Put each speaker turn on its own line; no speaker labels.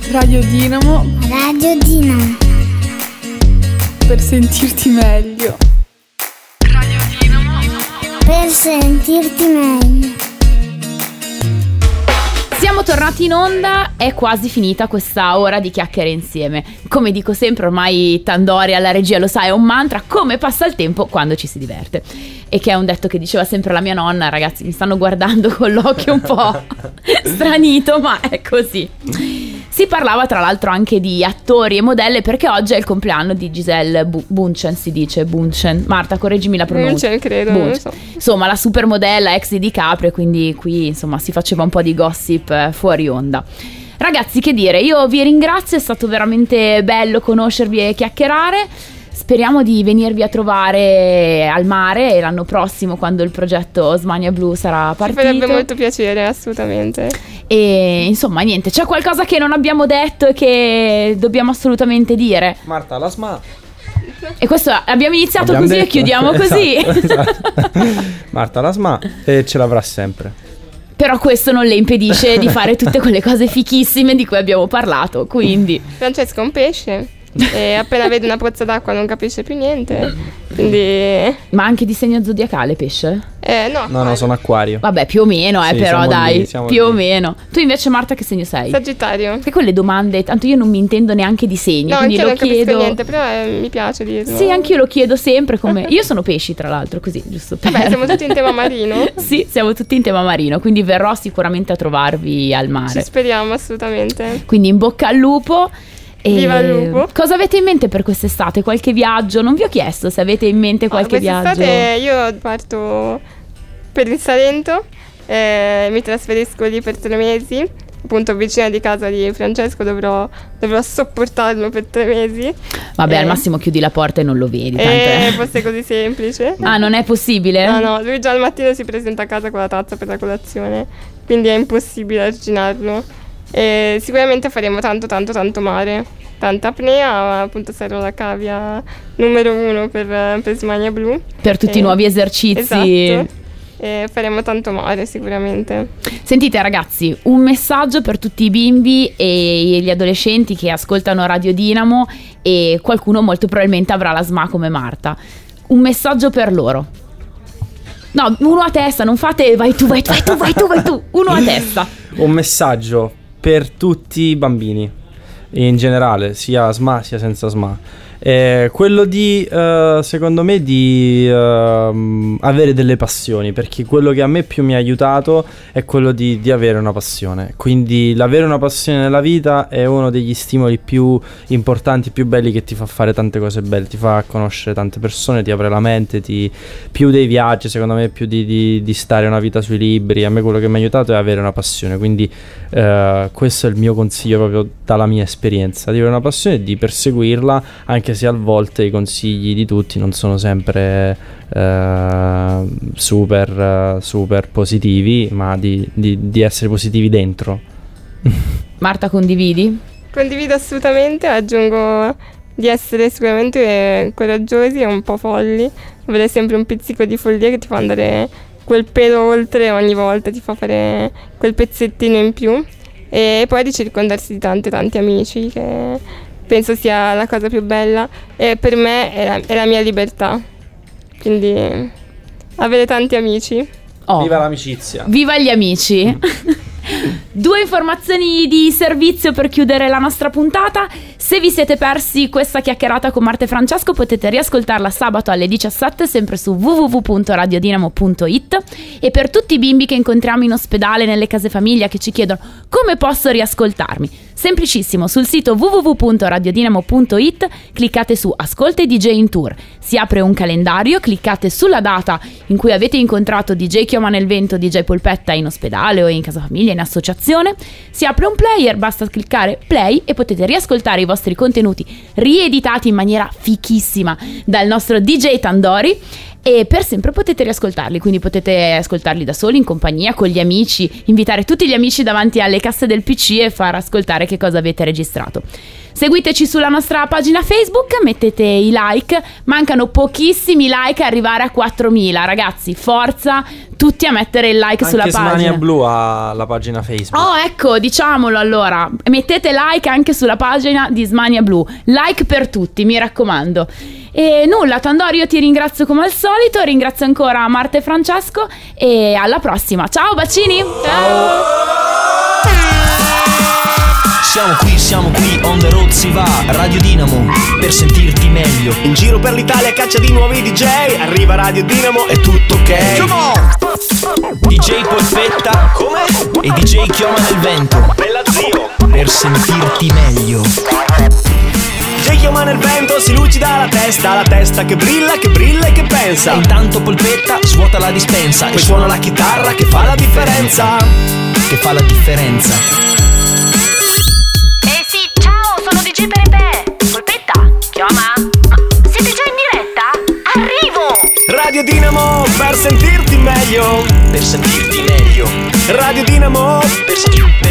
Radio Dinamo.
Radio Dinamo.
Per sentirti meglio.
Radio Dinamo. Per sentirti meglio.
Siamo tornati in onda, è quasi finita questa ora di chiacchiere insieme. Come dico sempre, ormai Tandori alla regia lo sa, è un mantra, come passa il tempo quando ci si diverte. E che è un detto che diceva sempre la mia nonna, ragazzi, mi stanno guardando con l'occhio un po' stranito, ma è così. Si parlava tra l'altro anche di attori e modelle, perché oggi è il compleanno di Gisele Bündchen, si dice Bündchen. Marta, correggimi la pronuncia.
Bündchen, credo, non lo so.
Insomma, la supermodella ex di DiCaprio, quindi qui insomma si faceva un po' di gossip fuori onda. Ragazzi, che dire, io vi ringrazio, è stato veramente bello conoscervi e chiacchierare. Speriamo di venirvi a trovare al mare l'anno prossimo, quando il progetto Smania Blu sarà partito.
Ci farebbe molto piacere, assolutamente.
E insomma niente, c'è qualcosa che non abbiamo detto e che dobbiamo assolutamente dire?
Marta, la SMA.
E questo abbiamo iniziato così detto. E chiudiamo così.
Esatto. Marta, la SMA e ce l'avrà sempre.
Però questo non le impedisce di fare tutte quelle cose fichissime di cui abbiamo parlato, quindi
Francesco è un pesce e appena vede una pozza d'acqua non capisce più niente, quindi...
Ma anche di segno zodiacale, pesce?
No, sono acquario.
Vabbè, più o meno,
sì,
però dai, più o
lì.
meno. Tu invece, Marta, che segno sei?
Sagittario.
Che quelle domande, tanto io non mi intendo neanche di segni,
no,
quindi
lo
lo chiedo.
Non capisco niente, però mi piace dirlo.
Sì, anch'io lo chiedo sempre come... Io sono pesci, tra l'altro, così, giusto per...
Vabbè, siamo tutti in tema marino.
Sì, siamo tutti in tema marino, quindi verrò sicuramente a trovarvi al mare.
Ci speriamo, assolutamente.
Quindi in bocca al lupo. E
viva il lupo.
Cosa avete in mente per quest'estate? Qualche viaggio? Non vi ho chiesto se avete in mente qualche viaggio.
Quest'estate io parto per il Salento, mi trasferisco lì per 3 mesi, appunto vicina di casa di Francesco, dovrò sopportarlo per 3 mesi.
Vabbè, al massimo chiudi la porta e non lo vedi,
Fosse così semplice.
Ah, non è possibile?
No, lui già al mattino si presenta a casa con la tazza per la colazione, quindi è impossibile arginarlo. E sicuramente faremo tanto mare, tanta apnea, appunto sarò la cavia numero 1 per Smania Blu.
Per tutti i nuovi esercizi.
Esatto. E faremo tanto mare sicuramente.
Sentite ragazzi, un messaggio per tutti i bimbi e gli adolescenti che ascoltano Radio Dinamo, e qualcuno molto probabilmente avrà la SMA come Marta. Un messaggio per loro. No, uno a testa, non fate vai tu, uno a testa.
Un messaggio per tutti i bambini in generale, sia SMA sia senza SMA. Quello di secondo me di avere delle passioni, perché quello che a me più mi ha aiutato è quello di avere una passione. Quindi l'avere una passione nella vita è uno degli stimoli più importanti, più belli, che ti fa fare tante cose belle, ti fa conoscere tante persone, ti apre la mente, più dei viaggi, secondo me, più di stare una vita sui libri. A me quello che mi ha aiutato è avere una passione, quindi questo è il mio consiglio proprio dalla mia esperienza, di avere una passione e di perseguirla, anche se a volte i consigli di tutti non sono sempre super positivi, ma di essere positivi dentro.
Marta, condividi?
Condivido assolutamente, aggiungo di essere sicuramente coraggiosi e un po' folli, avere sempre un pizzico di follia che ti fa andare quel pelo oltre ogni volta, ti fa fare quel pezzettino in più, e poi di circondarsi di tanti amici, che penso sia la cosa più bella, e per me è la mia libertà, quindi avere tanti amici.
Viva l'amicizia.
Viva gli amici. 2 informazioni di servizio per chiudere la nostra puntata. Se vi siete persi questa chiacchierata con Marta e Francesco, potete riascoltarla sabato alle 17 sempre su www.radiodinamo.it. E per tutti i bimbi che incontriamo in ospedale, nelle case famiglia, che ci chiedono come posso riascoltarmi, semplicissimo, sul sito www.radiodinamo.it cliccate su Ascolta i DJ in Tour, si apre un calendario, cliccate sulla data in cui avete incontrato DJ Chioma nel Vento, DJ Polpetta in ospedale o in casa famiglia, in associazione, si apre un player, basta cliccare play e potete riascoltare i vostri contenuti rieditati in maniera fichissima dal nostro DJ Tandori, e per sempre potete riascoltarli, quindi potete ascoltarli da soli, in compagnia, con gli amici, invitare tutti gli amici davanti alle casse del PC e far ascoltare che cosa avete registrato. Seguiteci sulla nostra pagina Facebook, mettete i like, mancano pochissimi like a arrivare a 4.000, ragazzi, forza tutti a mettere il like sulla pagina.
Anche Smania Blu ha la pagina Facebook.
Oh, ecco, diciamolo allora, mettete like anche sulla pagina di Smania Blu, like per tutti, mi raccomando. E nulla, Tandori, io ti ringrazio come al solito, ringrazio ancora Marta e Francesco e alla prossima. Ciao, bacini! Ciao!
Siamo qui, on the road si va, Radio Dinamo, per sentirti meglio.
In giro per l'Italia caccia di nuovi DJ, arriva Radio Dinamo, è tutto ok. Come on!
DJ Polpetta, come? E DJ Chioma nel vento,
Bella zio,
per sentirti meglio.
DJ Chioma nel vento, si lucida la testa che brilla e che pensa.
E intanto Polpetta svuota la dispensa
Poi suona la chitarra che fa la differenza.
Che fa la differenza.
Sono DJ Pepe. Polpetta, chiama. Siete già in diretta? Arrivo!
Radio Dinamo per sentirti meglio.
Per sentirti meglio.
Radio Dinamo
per sentirti meglio.